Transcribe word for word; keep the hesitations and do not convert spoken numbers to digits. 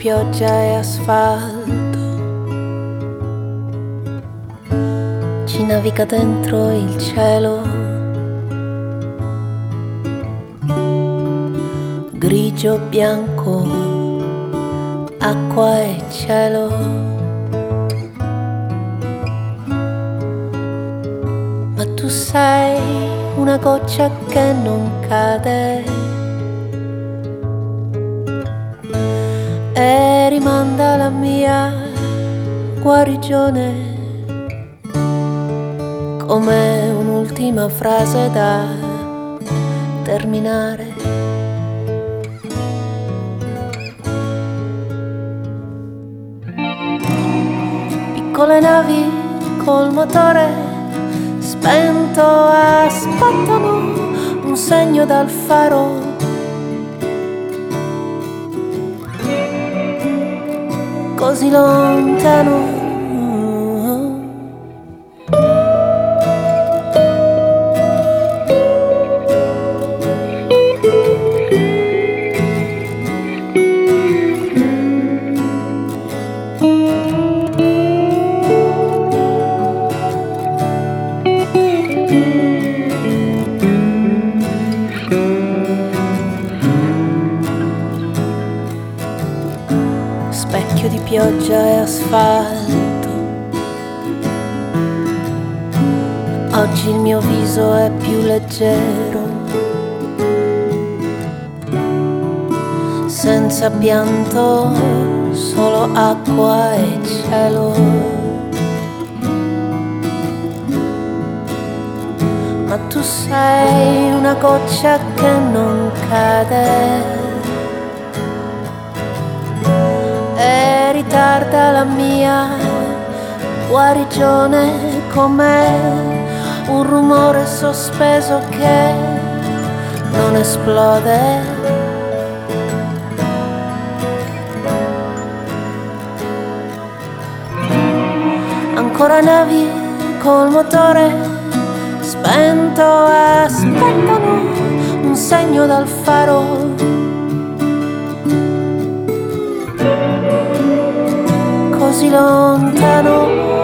pioggia e asfalto, ci naviga dentro il cielo, grigio, bianco, acqua e cielo. Ma tu sei una goccia che non cade e rimanda la mia guarigione come un'ultima frase da terminare. Piccole navi col motore spento aspettano un segno dal faro, così lontano. Specchio di pioggia e asfalto, oggi il mio viso è più leggero, senza pianto, solo acqua e cielo. Ma tu sei una goccia che non cade e ritarda la mia guarigione come un rumore sospeso che non esplode. Ancora navi col motore spento aspettano un segno dal faro, così lontano.